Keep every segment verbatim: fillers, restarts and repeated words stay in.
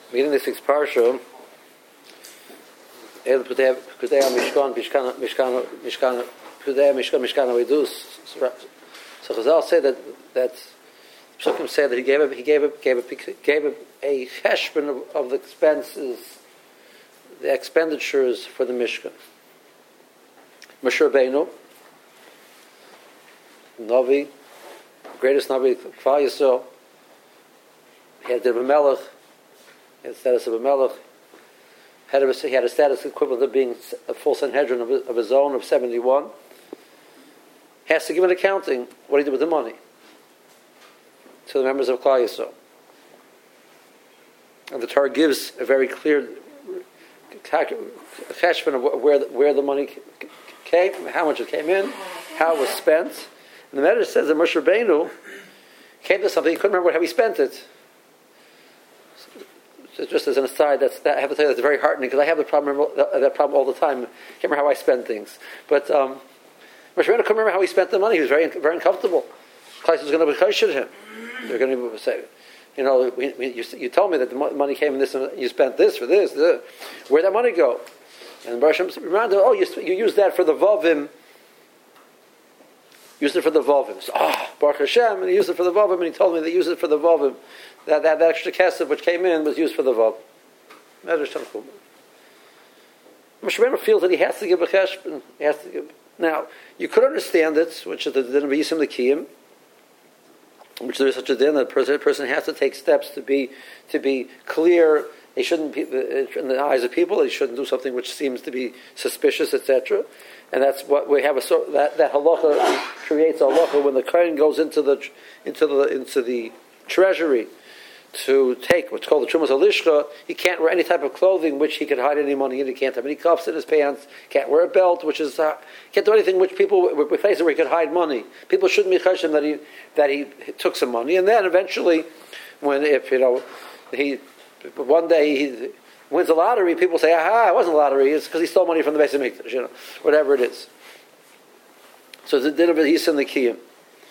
beginning of the sixth parsha, El Pudei Mishkan, Mishkan, Mishkan, Mishkan, Pudei Mishkan, Mishkan Avedus. So Chazal say that that Psukim say that he gave a, he gave a, gave a, gave a, a cheshbon of, of the expenses, the expenditures for the Mishkan. Moshe Rabbeinu, Navi, greatest Navi, Klal Yisrael. He had the Melech, he had the status of a Melech. Had a, he had a status equivalent of being a full Sanhedrin of, of his own of seventy-one. He has to give an accounting what he did with the money to the members of Klal Yisrael. And the Torah gives a very clear cheshbon of where the, where the money came, how much it came in, how it was spent. And the Medrash says that Moshe Rabbeinu came to something, he couldn't remember how he spent it. So just as an aside, that's, that, I have to tell you that's very heartening because I have the problem, that problem all the time. I can't remember how I spend things. But um, Moshe Rabbeinu couldn't remember how he spent the money. He was very very uncomfortable. Klal was going to be choshed him. They're going to say, you know, we, we, you, you told me that the money came in this and you spent this for this. this. Where'd that money go? And Baruch Hashem reminded, oh, you, you used that for the Vavim. Used it for the Vavim. So, ah, Baruch Hashem, and he used it for the Vavim, and he told me they used it for the Vavim. That, that, that extra kesef which came in was used for the Vavim. Medrash Tanchum. Moshe Rabbeinu feels that he has to give a cheshbon. He has to give. Now, you could understand it, which is the din of Yisim L'Kiyim, which there is such a din that a person, a person has to take steps to be to be clear. He shouldn't be in the eyes of people. He shouldn't do something which seems to be suspicious, et cetera. And that's what we have. A sort that that halacha creates a halacha when the kohen goes into the into the into the treasury to take what's called the Trumas Alishka. He can't wear any type of clothing which he could hide any money in. He can't have any cuffs in his pants. Can't wear a belt, which is uh, can't do anything which people with places where he could hide money. People shouldn't be chashim that he that he took some money. And then eventually, when if you know he one day he wins the lottery, people say, "Aha, it wasn't a lottery. It's because he stole money from the Beis Hamikdash." You know, whatever it is. So the din of it, he's in the kiyum.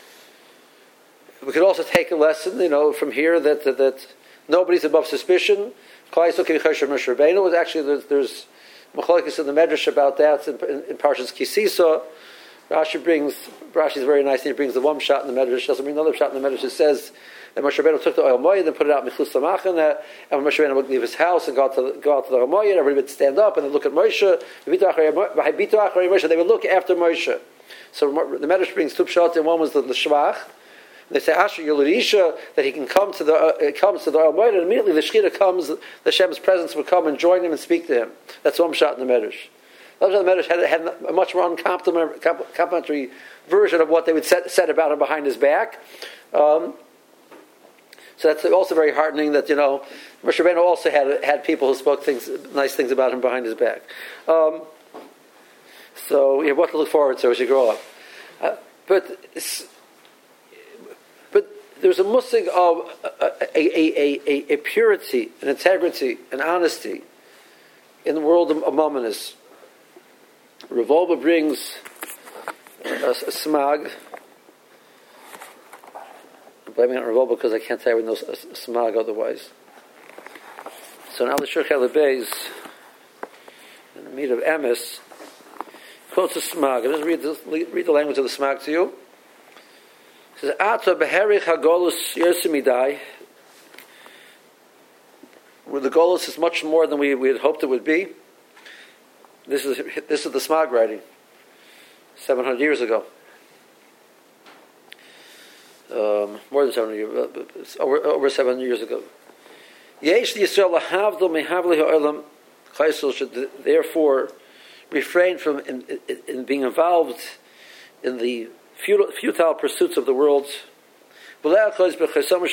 We could also take a lesson, you know, from here that that, that nobody's above suspicion. Klal Yisrael Kivchasher Moshe Rabbeinu was actually there's, there's machlokes in the Medrash about that in, in, in Parshas Kisisa. Rashi brings Rashi's very nice. He brings the one shot in the Medrash. Doesn't bring another shot in the Medrash. It says that Moshe Rabbeinu took the oil moed and put it out Michus Lamachana, and when Moshe Rabbeinu would leave his house and go out to go out to the oil moed, everybody would stand up and they'd look at Moshe. They would look after Moshe. So the Medrash brings two shots, and one was the, the Shvach. They say Asher Yelurisha that he can come to the uh, comes to the Oil Moed, and immediately the Shechina comes, the Hashem's presence would come and join him and speak to him. That's one shot in the Medrash. The other Medrash had, had a much more uncomplimentary version of what they would set, said about him behind his back. Um, so that's also very heartening that you know Moshe Rabbeinu also had had people who spoke things nice things about him behind his back. Um, so you have what to look forward to as you grow up, uh, but. There's a musig of a, a, a, a, a purity, an integrity, an honesty in the world of Mamonis. Revolba brings a, a smag. I'm blaming it on Revolba because I can't tell you no smag otherwise. So now the Shur Chalabez, in the meat of Emes, quotes a smag. I'll just read the, read the language of the smag to you. It says, Ata beherich hagolus yersimidai. Where the golus is much more than we, we had hoped it would be. This is this is the Smag writing, seven hundred years ago. Um, more than seven hundred years, uh, over, over seven hundred years ago. Yesh Yisrael lahavdol mehavli ha'olam. Chayil should therefore refrain from in, in, in being involved in the Futile, futile pursuits of the world. Grab hold of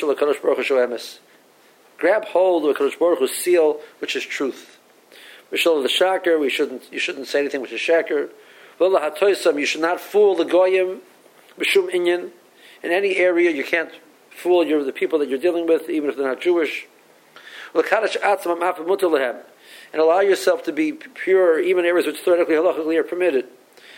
HaKadosh Baruch Hu's seal, which is truth. The shaker, we shouldn't. You shouldn't say anything which is shaker. You should not fool the goyim. B'shum inyan. In any area, you can't fool your, the people that you're dealing with, even if they're not Jewish. And allow yourself to be pure, even in areas which theoretically halachically are permitted.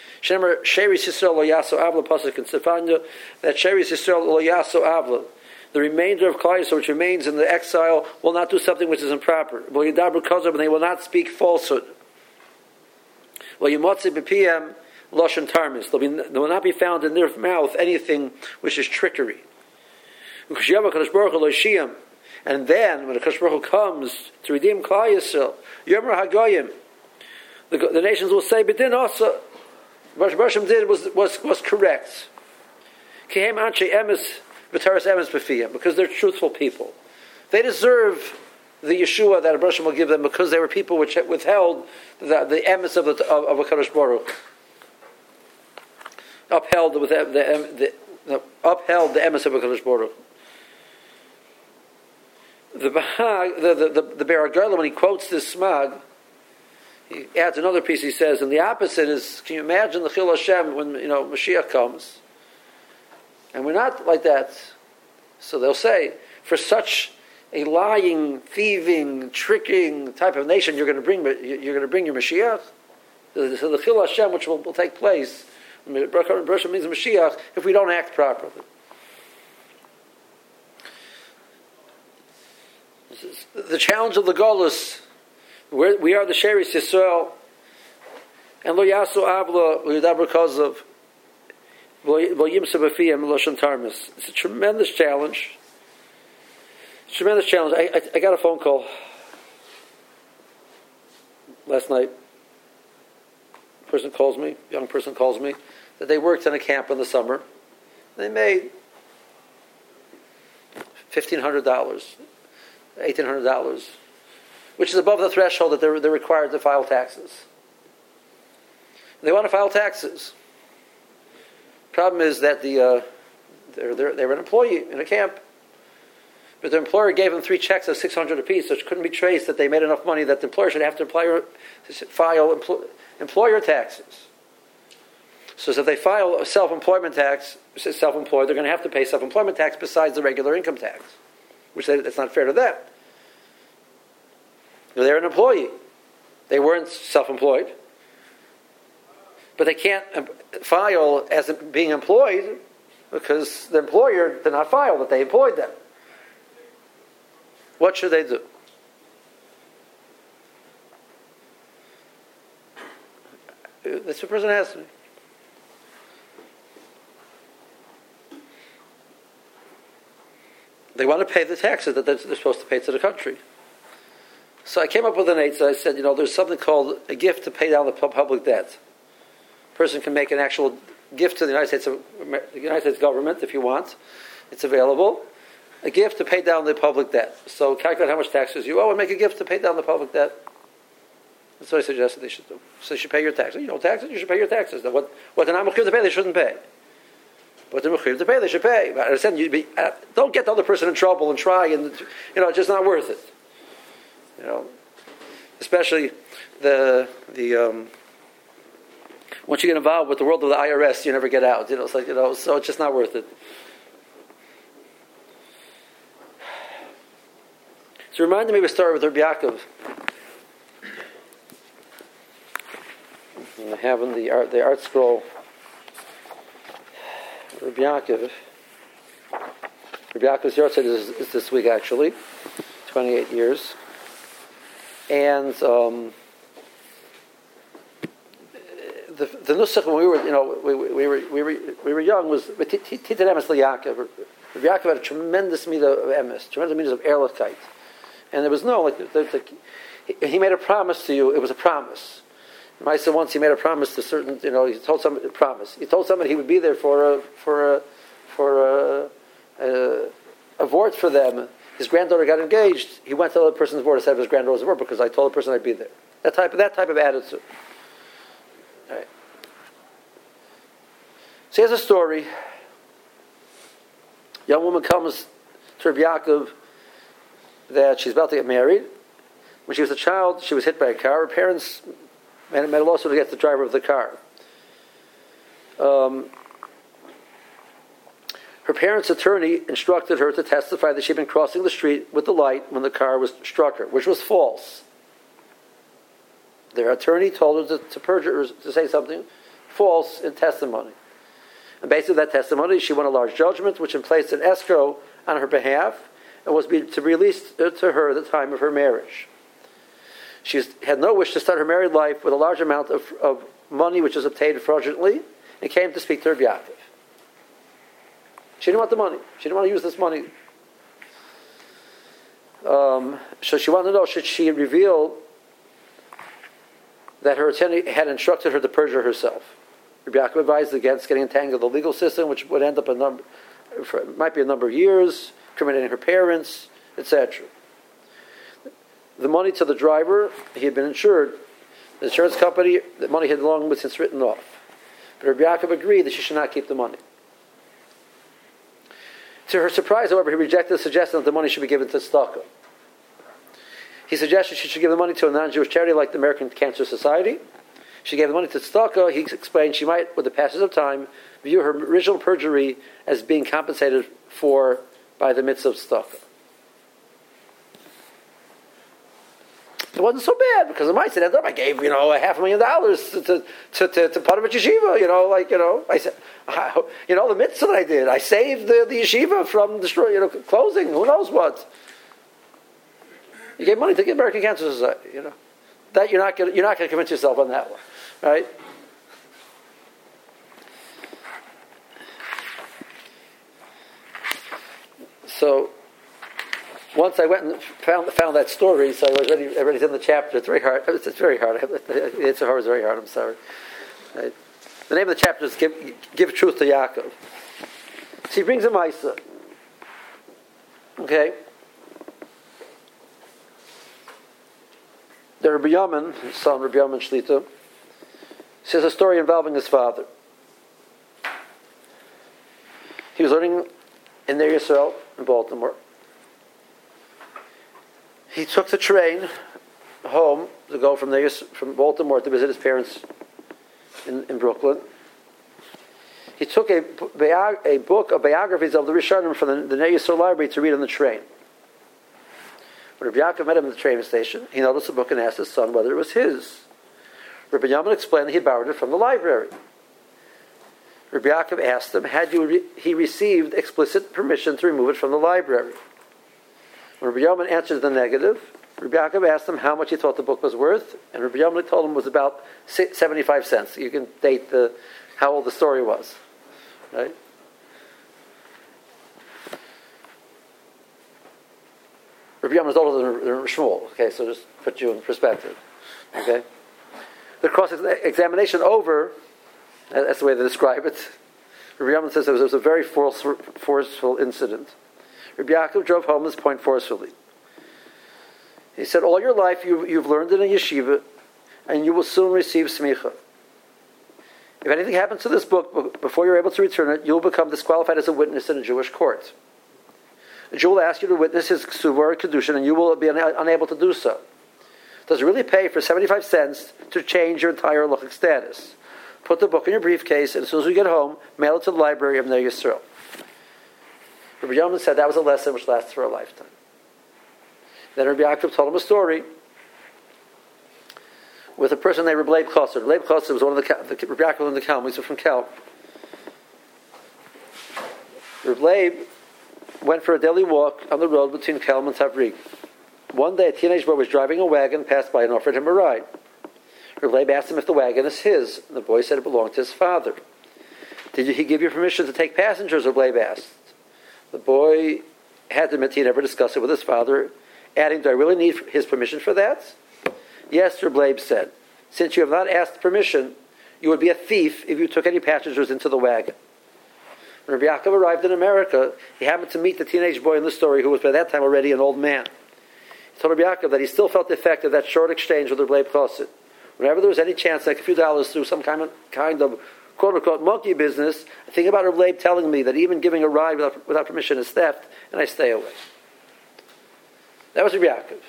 Sheris Yisrael lo yaso avla pasuk in Sefanya, that Sheris Yisrael lo yaso avla, the remainder of Klal Yisrael, which remains in the exile, will not do something which is improper. Well, Yidabru Kozab, and they will not speak falsehood. Well, Yimotzi b'piyam lashon tarmis. There will not be found in their mouth anything which is trickery. And then, when the Kadosh Baruch Hu comes to redeem Klal Yisrael, Yomer Hagoyim, the, the nations will say, "B'din also, what Hashem did was was was correct." Kihem Anshe Emes v'Taras Emes b'fiyam, because they're truthful people. They deserve the Yeshua that Hashem will give them because they were people which withheld the, the emes of the of, of a Kadosh Baruch Hu. Upheld with the, the, the, the upheld the emes of a Kadosh Baruch Hu. The Bahag, the the the, the Be'er HaGolah, when he quotes this smag, he adds another piece. He says, and the opposite is, can you imagine the Chil Hashem when you know Mashiach comes, and we're not like that. So they'll say, for such a lying, thieving, tricking type of nation, you're going to bring you're going to bring your Mashiach. So the Chil Hashem, which will, will take place, Baruch Hashem means Mashiach, if we don't act properly. The challenge of the Golus, we are the Sheris Yisrael, and lo yasu avla v'yidabru kozav v'yimsa b'fiyam l'shon tarmis. It's a tremendous challenge. It's a tremendous challenge. I, I, I got a phone call last night. A person calls me, a young person calls me, that they worked in a camp in the summer. They made fifteen hundred dollars. eighteen hundred dollars, which is above the threshold that they're, they're required to file taxes. They want to file taxes. Problem is that the uh, they're, they're, they were an employee in a camp, but their employer gave them three checks of six hundred dollars apiece, so it couldn't be traced that they made enough money that the employer should have to apply, file empl- employer taxes. So if they file a self-employment tax, self-employed, they're going to have to pay self-employment tax besides the regular income tax, which they, that's not fair to them. They're an employee. They weren't self-employed. But they can't file as being employed because the employer did not file that they employed them. What should they do? That's what the person asked me. They want to pay the taxes that they're supposed to pay to the country. So I came up with an eight. So I said, you know, there's something called a gift to pay down the public debt. A person can make an actual gift to the United States, the United States government if you want. It's available. A gift to pay down the public debt. So calculate how much taxes you owe and make a gift to pay down the public debt. That's what I suggested they should do. So you should pay your taxes. You know taxes, you should pay your taxes. Now what what they're not mechuyev to pay, they shouldn't pay. But they're mechuyev to pay, they should pay. But I said, you'd be, uh, don't get the other person in trouble and try, and you know, it's just not worth it. You know, especially the the um, once you get involved with the world of the I R S, you never get out. You know, it's like you know, so it's just not worth it. So it reminded me of a story with Rabbi Yaakov. I have in the art the art scroll Rabbi Yaakov. Rabbi Yaakov's yahrzeit is, is this week actually, twenty-eight years. And um, the the nusach when we were you know we, we, we were we were we were young was titan emes liYaakov. Rabbi Yaakov had a tremendous midah of emes, tremendous midah of ehrlichkeit, and there was no like the, the, the, he made a promise to you. It was a promise. Maisa once he made a promise to certain you know he told somebody a promise. He told somebody he would be there for a for a for a, a, a vort for them. His granddaughter got engaged. He went to the other person's board and said his granddaughter's board because I told the person I'd be there. That type of that type of attitude. All right. So here's a story. A young woman comes to Rabbi Yaakov that she's about to get married. When she was a child, she was hit by a car. Her parents made, made a lawsuit against the driver of the car. Um, Her parents' attorney instructed her to testify that she'd been crossing the street with the light when the car was struck her, which was false. Their attorney told her to, to perjure, to say something false in testimony. And based on that testimony, she won a large judgment, which placed an escrow on her behalf and was be, to be released to her at the time of her marriage. She had no wish to start her married life with a large amount of, of money which was obtained fraudulently, and came to speak to Rabbi Yaakov. She didn't want the money. She didn't want to use this money. Um, so she wanted to know, should she reveal that her attorney had instructed her to perjure herself? Rabbi Yaakov advised against getting entangled in the legal system, which would end up a number, for, might be a number of years, incriminating her parents, et cetera. The money to the driver, he had been insured. The insurance company, the money had long since written off. But Rabbi Yaakov agreed that she should not keep the money. To her surprise, however, he rejected the suggestion that the money should be given to tzedakah. He suggested she should give the money to a non-Jewish charity like the American Cancer Society. She gave the money to tzedakah. He explained she might, with the passage of time, view her original perjury as being compensated for by the mitzvah of tzedakah. It wasn't so bad, because the might said, I gave, you know, a half a million dollars to to to, to, to Panovich Yeshiva, you know, like, you know, I said, I, you know, the mitzvah that I did, I saved the, the yeshiva from destroy, you know, closing, who knows what. You gave money to the American Cancer Society, you know. That you're not going you're not going to convince yourself on that one, right? So once I went and found found that story, so I was already already in the chapter. It's very hard. It's, it's very hard. It's hard. It's very hard. I'm sorry. Right? The name of the chapter is "Give, Give Truth to Yaakov." So he brings a Maisa. Okay. The Rabbi Yamin, his son Rabbi Yamin Shlita, says a story involving his father. He was learning in Ner Yisrael in Baltimore. He took the train home to go from there, from Baltimore to visit his parents in, in Brooklyn. He took a, a book of biographies of the Rishonim from the, the Ner Yisrael library to read on the train. When Rabbi Yaakov met him at the train station, he noticed the book and asked his son whether it was his. Rabbi Yamin explained that he borrowed it from the library. Rabbi Yaakov asked him, had you re- he received explicit permission to remove it from the library? When Rabbi Yamin answered the negative, Rabbi Yaakov asked him how much he thought the book was worth, and Rabbi Yamin told him it was about seventy-five cents. You can date the how old the story was, right? Rabbi Yamin is older than, than Shmuel. Okay, so just put you in perspective. Okay, the cross-examination over. That's the way they describe it. Rabbi Yamin says it was, it was a very force, forceful incident. Rabbi Yaakov drove home this point forcefully. He said, all your life you, you've learned in a yeshiva, and you will soon receive smicha. If anything happens to this book before you're able to return it, you'll become disqualified as a witness in a Jewish court. A Jew will ask you to witness his ksuva or kedushin, and you will be un- unable to do so. Does it really pay for seventy-five cents to change your entire halachic status? Put the book in your briefcase, and as soon as you get home, mail it to the library of Ner Yisrael. Rabbi Yamin said that was a lesson which lasts for a lifetime. Then Rabbi Yaakov told him a story with a person named Rabbi Leib Chasser. Leib Chasser was one of the, the Rabbi Yaakov and the Kelm. He's from Kelm. Rabbi Leib went for a daily walk on the road between Kelm and Tavrig. One day, a teenage boy was driving a wagon, passed by, and offered him a ride. Rabbi Leib asked him if the wagon is his. The boy said it belonged to his father. Did he give you permission to take passengers? Rabbi Leib asked. The boy had to admit he never discussed it with his father, adding, do I really need his permission for that? Yes, Rabbi Leib said. Since you have not asked permission, you would be a thief if you took any passengers into the wagon. When Rabbi Yaakov arrived in America, he happened to meet the teenage boy in the story, who was by that time already an old man. He told Rabbi Yaakov that he still felt the effect of that short exchange with Rabbi Leib Chassid. Whenever there was any chance to make a few dollars through some kind of, kind of quote-unquote monkey business, I think about Rabbi Leib telling me that even giving a ride without, without permission is theft, and I stay away. That was Rabbi Yaakov.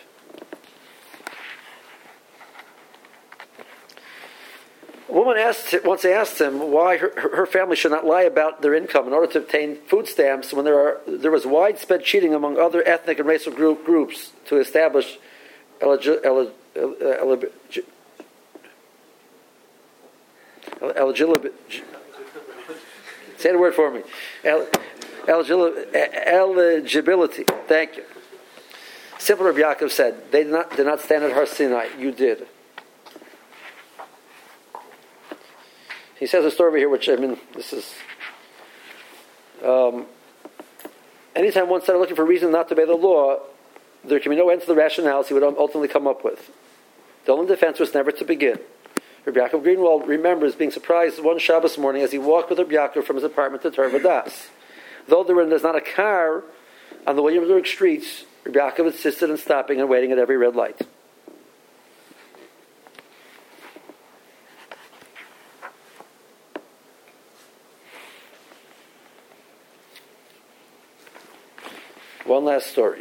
A woman asked, once asked him why her, her family should not lie about their income in order to obtain food stamps when there are there was widespread cheating among other ethnic and racial group, groups to establish eligi- eligi- eligi- eligibility. Say the word for me. El- Eligibility. Thank you. Simple Rabbi Yaakov said, they did not, did not stand at Har Sinai. You did. He says a story over here, which, I mean, this is... Um, anytime one started looking for a reason not to obey the law, there can be no end to the rationales he would ultimately come up with. The only defense was never to begin. Rabbi Yaakov Greenwald remembers being surprised one Shabbos morning as he walked with Rabbi Yaakov from his apartment to Torah Das. Though there was not a car on the Williamsburg streets, Rabbi Yaakov insisted on stopping and waiting at every red light. One last story.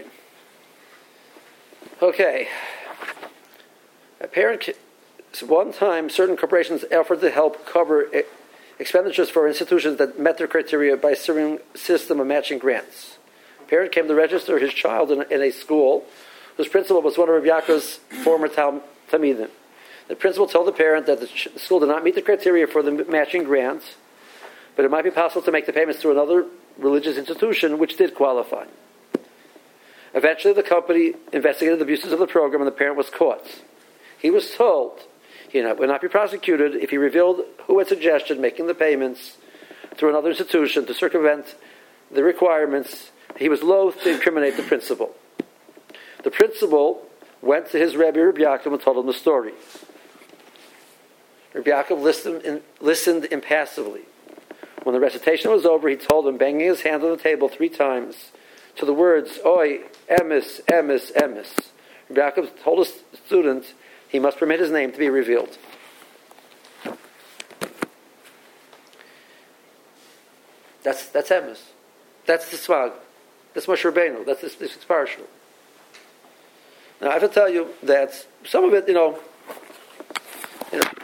Okay. A parent, one time, certain corporations offered to help cover expenditures for institutions that met their criteria by a certain system of matching grants. A parent came to register his child in a, in a school whose principal was one of Rabbi Yaakov's former tal- Talmidim. The principal told the parent that the ch- school did not meet the criteria for the matching grants, but it might be possible to make the payments through another religious institution which did qualify. Eventually, the company investigated the abuses of the program, and the parent was caught. He was told he would not be prosecuted if he revealed who had suggested making the payments through another institution to circumvent the requirements. He was loath to incriminate the principal. The principal went to his Rebbe, Rabbi Yaakov, and told him the story. Rabbi Yaakov listened, in, listened impassively. When the recitation was over, he told him, banging his hand on the table three times, to the words, Oi, emes, emes, emes. Rabbi Yaakov told his student he must permit his name to be revealed. That's that's emes. That's the Svag. That's Moshe Rabbeinu. That's this, this parasha. Now I have to tell you that some of it, you know, you know,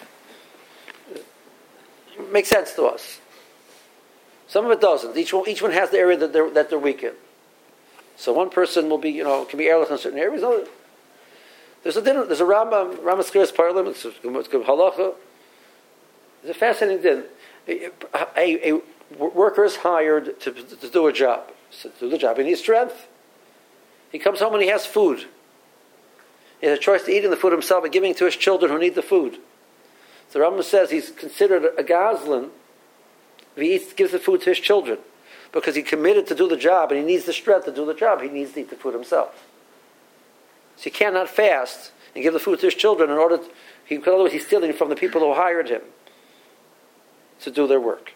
makes sense to us. Some of it doesn't. Each one, each one has the area that they're that they're weak in. So one person will be, you know, can be erlich in certain areas. There's a din. There's a Rambam, Ramaskir's parliament. It's good halacha. It's a fascinating din. A, a, a worker is hired to, to do a job. So to do the job, he needs strength. He comes home and he has food. He has a choice to eating the food himself and giving it to his children who need the food. So the Rambam says he's considered a gazlan if he eats, gives the food to his children, because he committed to do the job and he needs the strength to do the job. He needs to eat the food himself. So he cannot fast and give the food to his children in order to, he, because otherwise he's stealing from the people who hired him to do their work.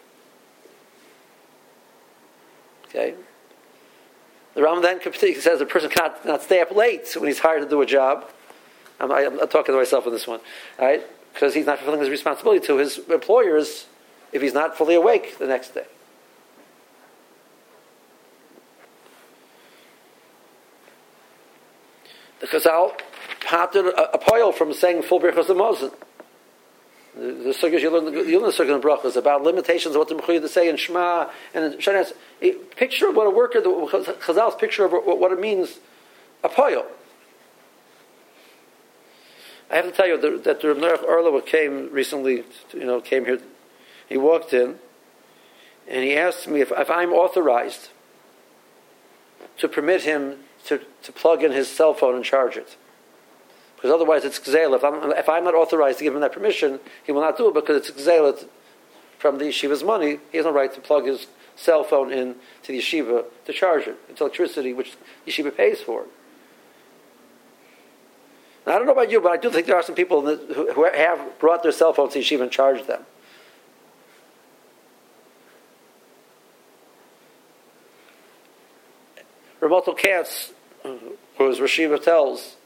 Okay? The Rambam then says a person cannot not stay up late when he's hired to do a job. I'm, I'm talking to myself on this one, right? Because he's not fulfilling his responsibility to his employers if he's not fully awake the next day. The Chazal parted a, a poil from saying full Birchos Hamazon. The, the sugyas you learn, you learn the sugyas in brachos about limitations of what the mechuyev to say in Shema and in Shanas. A picture of what a worker, the Chazal's picture of what, what it means, a poil. I have to tell you that, that the Reb Orla came recently, you know, came here. He walked in, and he asked me if, if I'm authorized to permit him to, to plug in his cell phone and charge it. Because otherwise it's gzeila. If I'm, if I'm not authorized to give him that permission, he will not do it because it's gzeila from the yeshiva's money. He has no right to plug his cell phone in to the yeshiva to charge it. It's electricity which the yeshiva pays for. Now, I don't know about you, but I do think there are some people who, who have brought their cell phones to yeshiva and charged them. Ramotel Katz, who as Rashiva tells,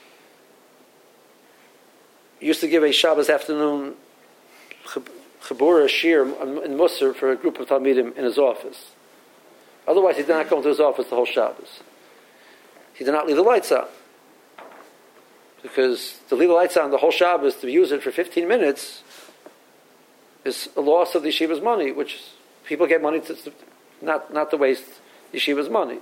used to give a Shabbos afternoon Chabura Shir in Musar for a group of Talmidim in his office. Otherwise, he did not go into his office the whole Shabbos. He did not leave the lights on. Because to leave the lights on the whole Shabbos, to use it for fifteen minutes, is a loss of the yeshiva's money, which people get money to, not, not to waste yeshiva's money.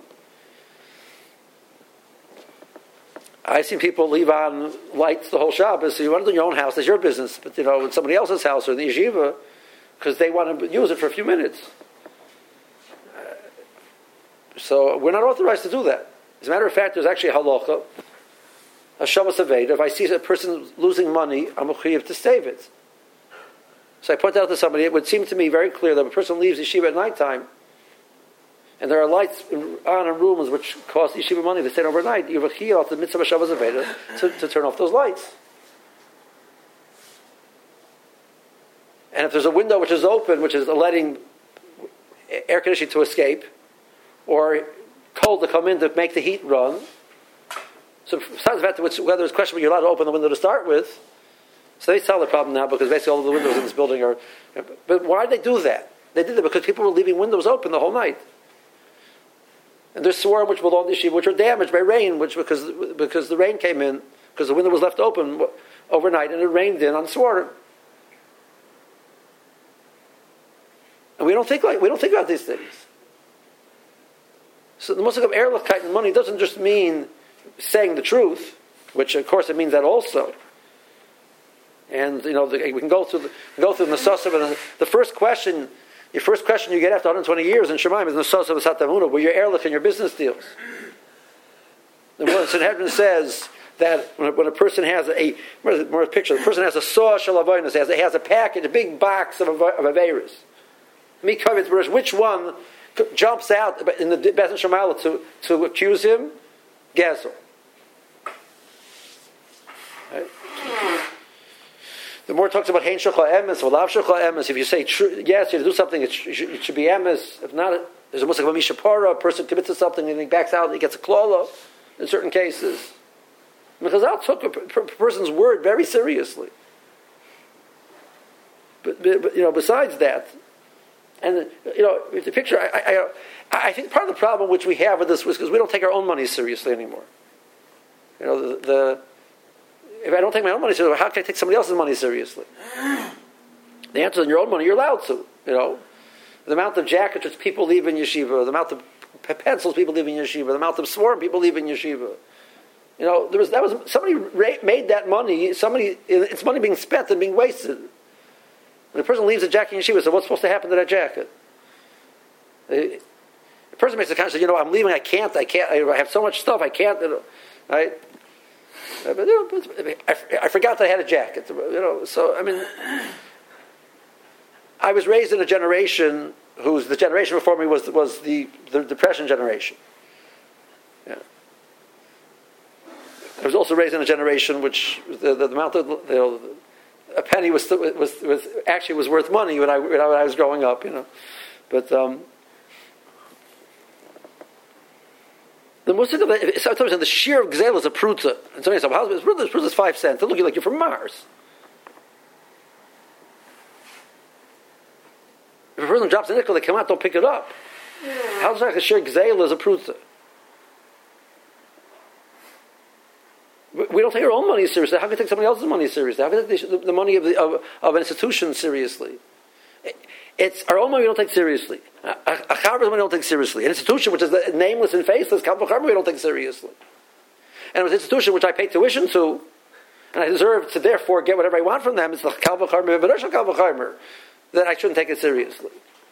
I've seen people leave on lights the whole Shabbos. So you want to do your own house, that's your business. But you know, in somebody else's house or in the yeshiva, because they want to use it for a few minutes. Uh, So we're not authorized to do that. As a matter of fact, there's actually a halacha, a Shabbos Aveda. If I see a person losing money, I'm mechuyev to save it. So I point out to somebody, it would seem to me very clear that if a person leaves yeshiva at nighttime, and there are lights on in rooms which cost yeshiva money to stay overnight, you have a chiyuv the mitzvah of Shabbos Aveda to, to turn off those lights. And if there's a window which is open, which is letting air conditioning to escape, or cold to come in to make the heat run, so besides the fact that whether it's questionable you're allowed to open the window to start with, so they solve the problem now because basically all of the windows in this building are... But why did they do that? They did it because people were leaving windows open the whole night. And there's swarm which belong to yeshiva, which are damaged by rain, which because because the rain came in, because the window was left open overnight and it rained in on swarm. And we don't think like we don't think about these things. So the musik of Ehrlichkeit and money doesn't just mean saying the truth, which of course it means that also. And you know the, we can go through the, go through the Nesasav, and the first question, your first question you get after one hundred twenty years in Shemaim is Nesasav V'sat Emunah, where your Ehrlich and your business deals. The Sanhedrin says that when a, when a person has a more picture, the person has a saw shalavaynas, has has a package, a big box of of averis. Which one jumps out in the Beis Shammai to, to accuse him? Gezel. Right? The more it talks about hein shulcha emes, v'lav shulcha emes. If you say true, yes, you have to do something, it should, it should be emes. If not, there's a musik of a mishapara. A person commits to something and he backs out and he gets a klala. In certain cases, Chazal took a person's word very seriously. But, but you know, besides that. And you know, if the picture, I, I, I think part of the problem which we have with this was because we don't take our own money seriously anymore. You know, the, the if I don't take my own money seriously, how can I take somebody else's money seriously? The answer is, in your own money, you're allowed to. You know, the amount of jackets which people leave in yeshiva, the amount of pencils people leave in yeshiva, the amount of swarm people leave in yeshiva. You know, there was that was somebody made that money. Somebody, it's money being spent and being wasted. When a person leaves a jacket in yeshiva, so what's supposed to happen to that jacket? A person makes a conscious, you know, I'm leaving, I can't, I can't, I have so much stuff, I can't, you know, right? But, you know, I, I forgot that I had a jacket, you know, so, I mean, I was raised in a generation whose, the generation before me was, was the, the Depression generation. Yeah. I was also raised in a generation which, the, the, the amount of, you know, a penny was, was was actually was worth money when I when I was growing up, you know. But um, the musik of the, sometimes in the shear of gzeil is a pruta, and somebody says, "Well, how's this pruta? This pruta is five cents." They're looking like you're from Mars. If a person drops a nickel, they come out, don't pick it up. How's that? The shear gzeil is a pruta. We don't take our own money seriously. How can we take somebody else's money seriously? How can we take the, the money of, the, of, of an institution seriously? It's our own money we don't take seriously. A, a, a charber money we don't take seriously. An institution which is nameless and faceless, kavod charber we don't take seriously. And it was an institution which I pay tuition to, and I deserve to therefore get whatever I want from them. It's the kavod charber, kavod charber, that I shouldn't take it seriously.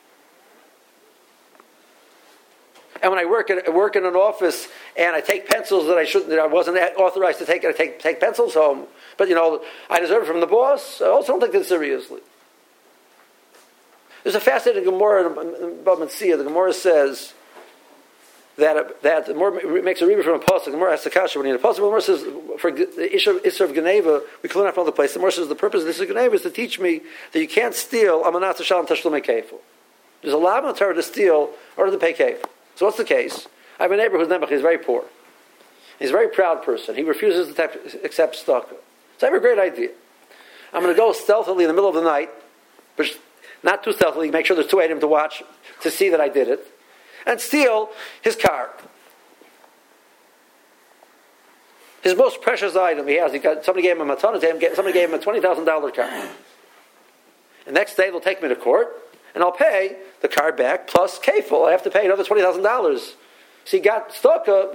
And when I work in, work in an office and I take pencils that I shouldn't, that I wasn't authorized to take, I take take pencils home. But you know, I deserve it from the boss. I also don't take it seriously. There's a fascinating Gemara in Bava Metzia. The Gemara says that that the more makes a reader from a pasuk. The Gemara asks the kasha when he the pasuk. The Gemara says for the issue of Geneva, we clean up all the place. The Gemara says the purpose of this Geneva is to teach me that you can't steal amanat shalom tashlumei kefil. There's a law in the Torah to steal in order to pay kefil. So what's the case? I have a neighbor who's nebuch. He's very poor. He's a very proud person. He refuses to take, accept tzedakah. So I have a great idea. I'm going to go stealthily in the middle of the night, but not too stealthily, make sure there's two items to watch to see that I did it, and steal his car. His most precious item he has. He got, somebody gave him a matana to him, somebody gave him a twenty thousand dollars car. The next day they'll take me to court, and I'll pay the car back plus kefil. I have to pay another twenty thousand dollars. So he got tzedakah.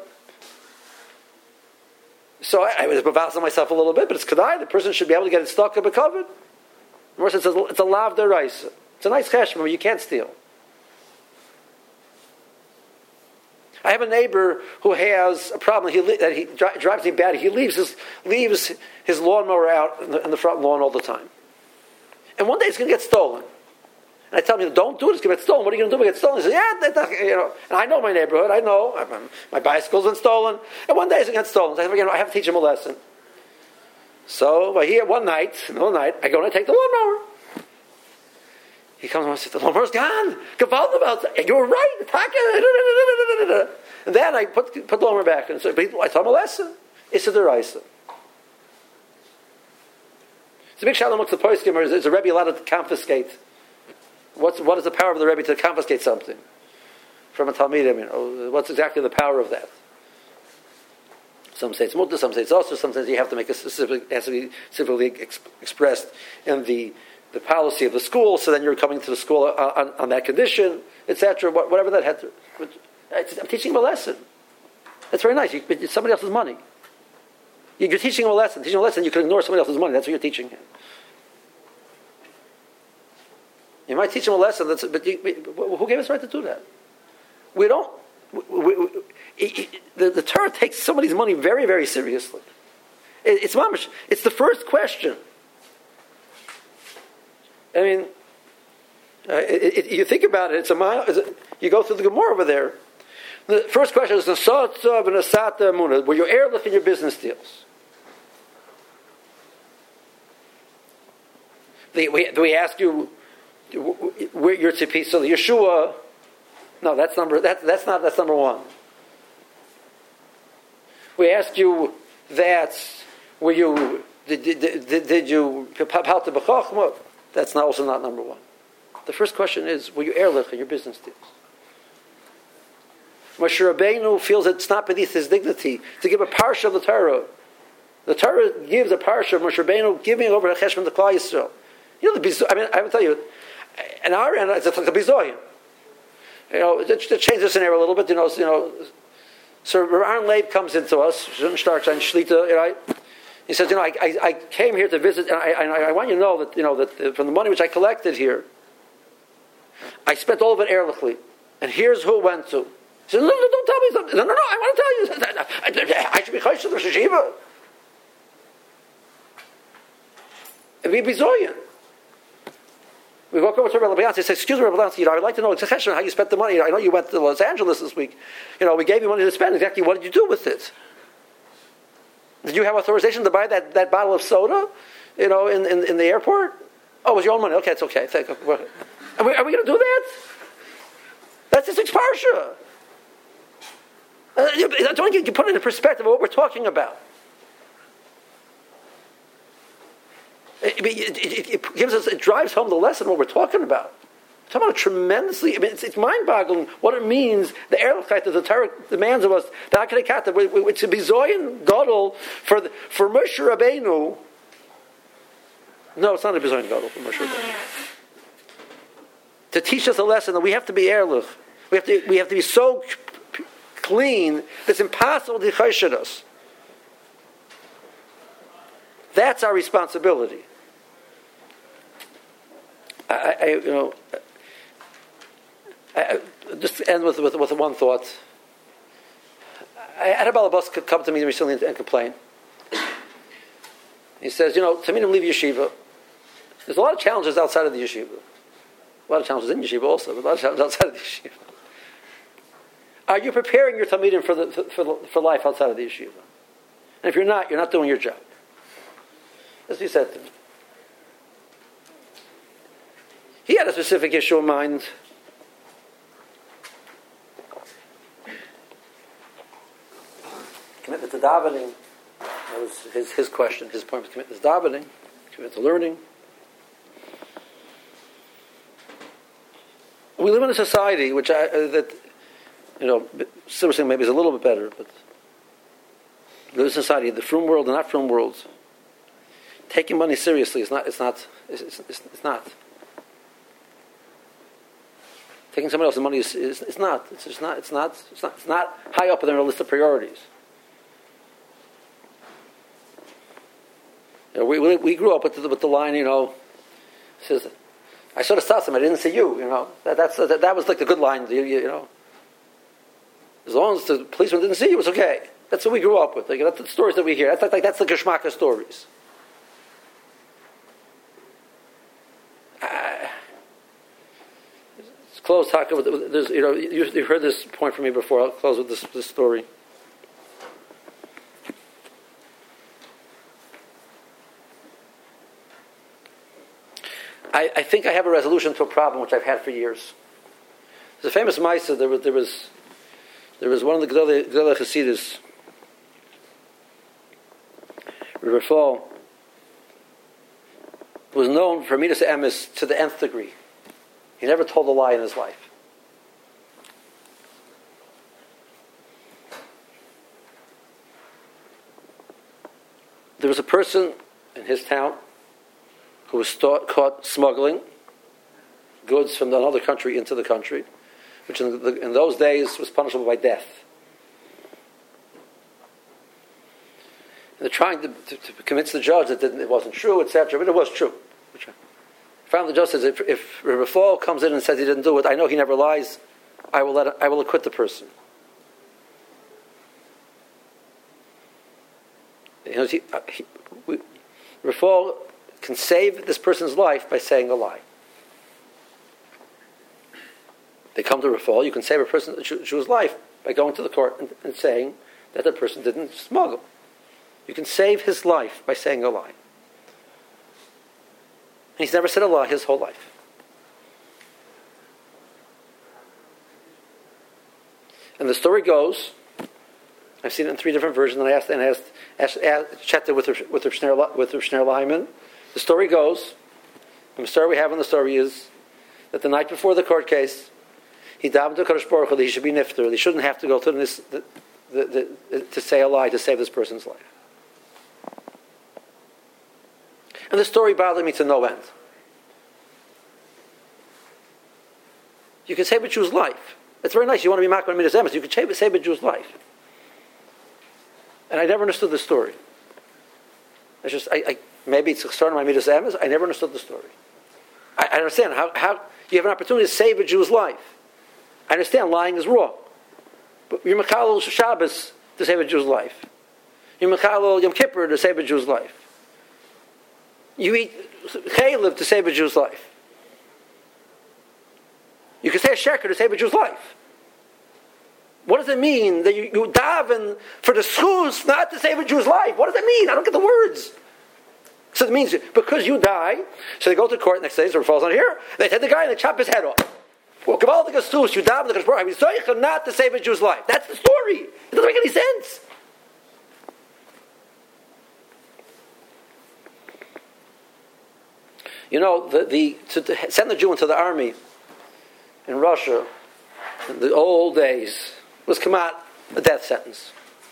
So I, I was bevassing myself a little bit, but it's kedai. The person should be able to get his tzedakah becovered. The Morsa says it's a lav deraisa. It's a nice cheshbon, but you can't steal. I have a neighbor who has a problem. He that he dri- drives me bad. He leaves his leaves his lawnmower out in the, in the front lawn all the time. And one day it's going to get stolen. And I tell him, don't do it. It's going to get stolen. What are you going to do when it gets stolen? He says, yeah, that, that, you know. And I know my neighborhood. I know I'm, my bicycle's been stolen. And one day it's going to get stolen. So I, you know, I have to teach him a lesson. So I hear one night, middle of the night, I go and I take the lawnmower. He comes and says, the lawnmower's gone. Gewalt about it. You were right. And then I put, put the lawnmower back. And so, but I taught him a lesson. It's a deraisa. It's a big shalom to the poskim. Is a Rebbe allowed to confiscate? What's, what is the power of the Rebbe to confiscate something from a Talmidim? You know, what's exactly the power of that? Some say it's mutter, some say it's also. Sometimes you have to make a specific, it has to be specifically ex- expressed in the, the policy of the school. So then you're coming to the school on, on that condition, et cetera. Whatever that had to. I'm teaching him a lesson. That's very nice. You, it's somebody else's money. You're teaching him a lesson. Teaching him a lesson, you can ignore somebody else's money. That's what you're teaching him. You might teach him a lesson, that's, but you, who gave us the right to do that? We don't. We, we, it, it, the, the Torah takes somebody's money very, very seriously. It, it's mamish. It's the first question. I mean, uh, it, it, you think about it. It's a mile. You go through the Gemara over there. The first question is Nasatza v'Nasata Amuna. Were you airlift in your business deals? Do we, do we ask you where your tzipis? So the Yeshua. No, that's number. That, that's not. That's number one. We ask you that. Were you? Did, did, did, did you? That's not, also not number one. The first question is: were you airlich in your business deals? Moshe Rabbeinu feels it's not beneath his dignity to give a parsha of the Torah. The Torah gives a parsha of Moshe Rabbeinu giving over the cheshbon to Klal Yisrael. You know the bizoy. I mean, I will tell you. In our end, it's like a bizoy. You know, to, to change the scenario a little bit, you know, you know. So Aaron Leib comes into us, starts on Shlita, right? He says, you know, I, I, I came here to visit, and I, I, I want you to know that, you know, that from the money which I collected here, I spent all of it ehrlichly, and here's who it went to. He says, no, no, don't tell me something. No, no, no, I want to tell you. I should be chaysh to the Rosh It'd be bizoyan. We walk over to Rabbi Lansky and say, excuse me, Rabbi Lansky, you know, I'd like to know exactly how you spent the money. I know you went to Los Angeles this week. You know, we gave you money to spend. Exactly what did you do with it? Did you have authorization to buy that, that bottle of soda, you know, in, in, in the airport? Oh, it was your own money. Okay, it's okay. Thank you. Are we, are we going to do that? That's just parsha. Uh, you, don't you put it in perspective of what we're talking about. It, it, it, it gives us, it drives home the lesson of what we're talking about. We're talking about a tremendously, I mean, it's, it's mind-boggling what it means, the erlichkeit that the Torah demands of us, the Hakadei which is bizoyin gadol for the, for Moshe Rabbeinu. No, it's not a bizoyin gadol for Moshe Rabbeinu. To teach us a lesson that we have to be erlich. We have to, we have to be so clean that it's impossible to chayshid us. That's our responsibility. I, I you know, I, I just end with, with with one thought. I had a balabas come to me recently and, and complain. He says, you know, to me to leave yeshiva. There's a lot of challenges outside of the yeshiva. A lot of challenges in yeshiva also, but a lot of challenges outside of the yeshiva. Are you preparing your talmidim for the for, the, for life outside of the yeshiva? And if you're not, you're not doing your job. That's what he said to me. He had a specific issue in mind. Commitment to davening. That was his, his question. His point was commitment to davening, commitment to learning. We live in a society which I, uh, that, you know, Silver maybe is a little bit better, but we live in a society, the frum world and not frum worlds. Taking money seriously is not. It's not. It's, it's, it's not. Taking somebody else's money is. is it's not. It's just not. It's not. It's not. It's not high up on their list of priorities. You know, we, we we grew up with the, with the line. You know, says, "I saw the sasim. I didn't see you." You know, that that's that, that was like the good line. You, you, you know. As long as the policeman didn't see you, it was okay. That's what we grew up with. Like, that's the stories that we hear. That's like, like that's the Geschmacka stories. Uh, it's close. Talk about, there's, you know, you, you've heard this point from me before. I'll close with this, this story. I, I think I have a resolution to a problem which I've had for years. There's a famous Maisa. There was there was there was one of the Gedolei Hasidus, Rebbe Fall, was known for Midas Emes to the nth degree. He never told a lie in his life. There was a person in his town who was thought, caught smuggling goods from another country into the country, which in, the, in those days was punishable by death. And they're trying to, to, to convince the judge that it wasn't true, et cetera, but it was true. Finally, the judge says, if, if Rebbe Fall comes in and says he didn't do it, I know he never lies, I will, let, I will acquit the person. You know, he, he, we, Rebbe Fall can save this person's life by saying a lie. They come to Rafal, you can save a person, a Jew's life by going to the court and, and saying that the person didn't smuggle. You can save his life by saying a lie. And he's never said a lie his whole life. And the story goes, I've seen it in three different versions, and I asked and I asked, asked, asked checked it with Rav with Rav Shneur, with Rav Shneur Lyman. The story goes, and the story we have in the story is that the night before the court case, he davened to Kadosh Baruch Hu that he should be nifter. He shouldn't have to go to this the, the, the, to say a lie to save this person's life. And the story bothered me to no end. You can save a Jew's life. It's very nice. You want to be Makban Midas Emes. You can save, save a Jew's life. And I never understood the story. It's just, I, I, maybe it's starting my Midas Emes. I never understood the story. I, I understand how, how you have an opportunity to save a Jew's life. I understand lying is wrong. But you're Mechalel Shabbos to save a Jew's life. You're Mechalel Yom Kippur to save a Jew's life. You eat chaylev to save a Jew's life. You can say a sheker to save a Jew's life. What does it mean that you, you daven for the schus not to save a Jew's life? What does that mean? I don't get the words. So it means because you die, so they go to court next day, so it falls on here, they take the guy and they chop his head off. Well, Kabbalah the schus, you daven the Kashbar, not to save a Jew's life. That's the story. It doesn't make any sense. You know, the, the to, to send the Jew into the army in Russia in the old days was kamat, a death sentence.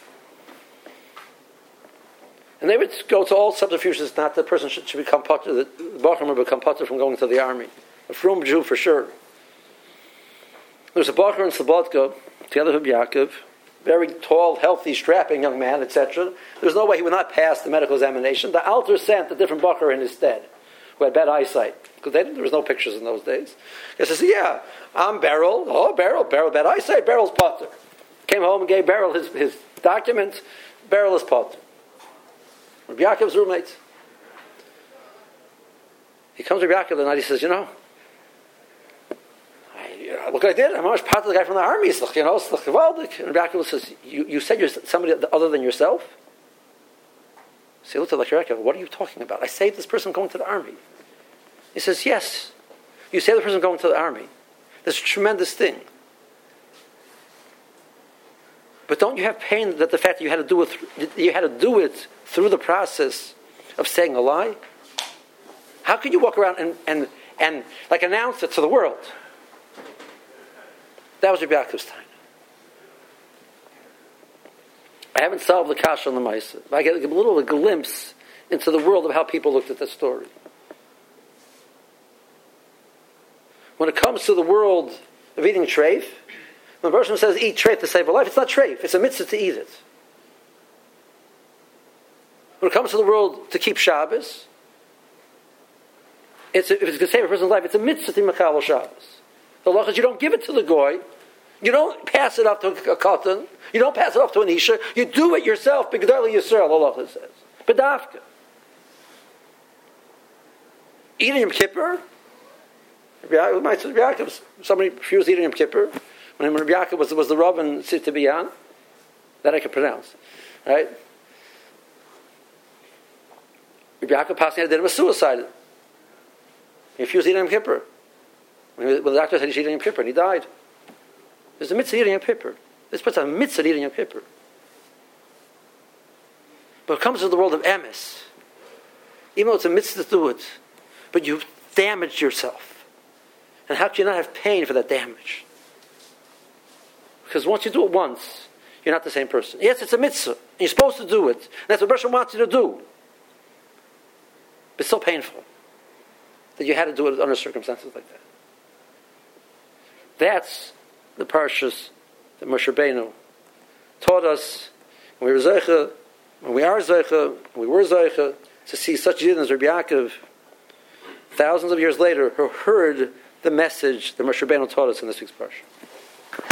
And they would go to all subterfuges not that the person should, should become potter, the Bachram would become potter from going to the army. A frum Jew for sure. There was a Bachar in Slobodka, together with Yaakov, very tall, healthy, strapping young man, et cetera. There was no way he would not pass the medical examination. The Alter sent a different Bachar in his stead, who had bad eyesight, because there was no pictures in those days. He says, yeah, I'm Beryl. Oh, Beryl, Beryl, bad eyesight, Beryl's potter. Came home and gave Beryl his, his documents. Beryl is potter. Rabbi Yaakov's roommate. He comes to Rabbi Yaakov the night, he says, you know, I, you know, look what I did. I'm almost part of the guy from the army. It's like, you know, it's like gewaldig. And Rabbi Yaakov says, you, you said you're somebody other than yourself? So he looked at the Yaakov, what are you talking about? I saved this person going to the army. He says, yes, you saved the person going to the army. That's a tremendous thing. But don't you have pain that the fact that you had to do it, you had to do it through the process of saying a lie? How could you walk around and, and, and like announce it to the world? That was Rabbi Yaakov's time. I haven't solved the kasha on the Maisa, but I get a little a glimpse into the world of how people looked at that story. When it comes to the world of eating treif, when the person says eat treif to save a life, it's not treif, it's a mitzvah to eat it. When it comes to the world to keep Shabbos, it's a, if it's going to save a person's life, it's a mitzvah to Mechal Shabbos. The law is you don't give it to the goy, You don't pass it off to a cotton. You don't pass it off to an isha. You do it yourself. B'gdali Yisrael, Allah says. B'dafka. Eating Yom Kippur. Somebody refused eating Yom Kippur. When Rabbi Yaakov was, was the Rav in Sitabiyan, that I can pronounce. Right? Rabbi Yaakov passing did him a suicide. He refused eating Yom Kippur. When the doctor said he should eat Yom Kippur, and he died. There's a mitzvah eating Yom Kippur. This puts a mitzvah eating Yom Kippur. But it comes to the world of emes. Even though it's a mitzvah to do it, but you've damaged yourself. And how can you not have pain for that damage? Because once you do it once, you're not the same person. Yes, it's a mitzvah. And you're supposed to do it. And that's what Bershom wants you to do. But it's so painful that you had to do it under circumstances like that. That's the parshas that Moshe Rabbeinu taught us when we were zeicha, when we are zeicha, when we were zeicha, to see such yidden as Rabbi Yaakov, thousands of years later, who heard the message that Moshe Rabbeinu taught us in this week's parsha.